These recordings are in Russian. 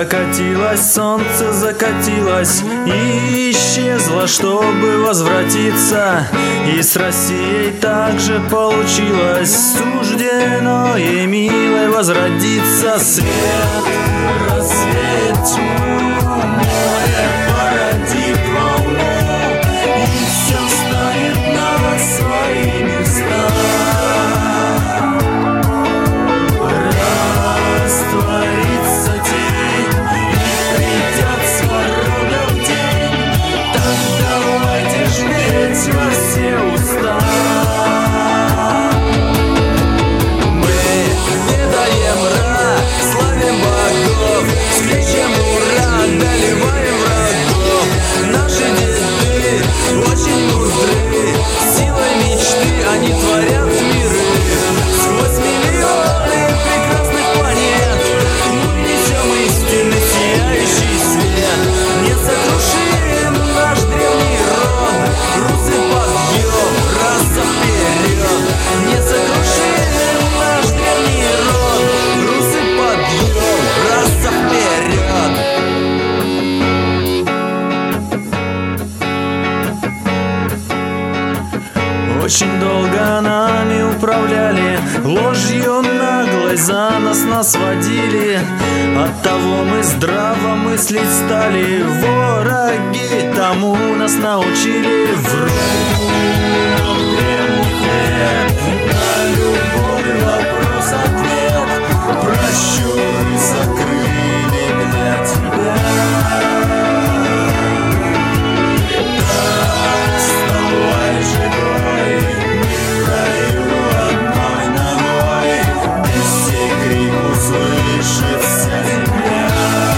Закатилось солнце, закатилось и исчезло, чтобы возвратиться. И с Россией также получилось, суждено ей милой возродиться. Свет рассвет тьму, море породит волну, и все станет на свои места. Растворится день, и придет свобода в день. Так давайте жметь во все уста. Мы ведаем Ра, славим богов, с кричем ура, одолеваем врагов. Наши деды очень мудры, силой мечты они творят миры. Сквозь миллионы прекрасных планет мы несем истинный сияющий свет. Несокрушим наш древний род, русы подъем, раса вперед. Несокрушим наш древний род, русы подъем, раса вперед. Очень долго нами управляли, ложью наглой за нас водили. Оттого мы здраво мыслить стали, враги тому нас научили. Враг древних лет, на любой вопрос ответ. Прощуры закрыли для тебя. Вставай живой, мы в раю одной ногой, и сей крик услышит вся земля.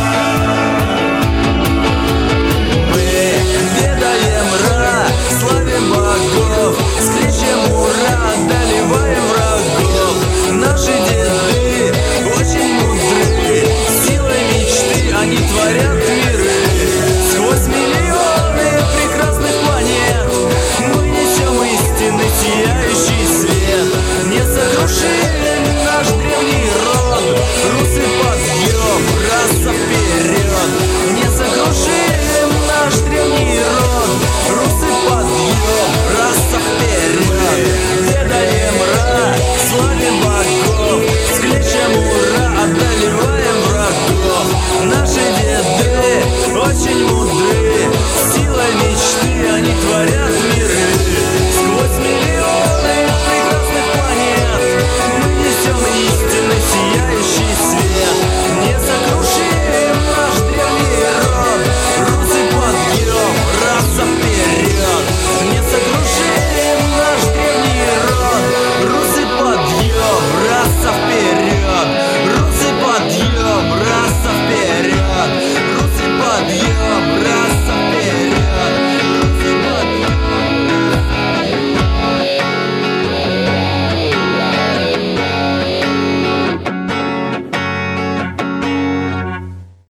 Мы ведаем Ра, славим богов, с кричем ура, одолеваем врагов. Наши деды очень мудры, силой мечты они творят миры. Сквозь миллионы прекрасных планет мы несем истинный сияющий свет. Несокрушим наш древний род, русы подъем, раса вперед. Несокрушим наш древний род, русы подъем, раса вперед. Ведаем Ра, славим богов, с кричем ура, одолеваем врагов. Наши деды очень мудры, силой мечты они творят миры. Сквозь миллионы прекрасных планет мы несем истинный сияющий свет. Несокрушим наш древний род, русы подъем, раса вперед. Несокрушим наш древний род, русы подъем, раса вперед.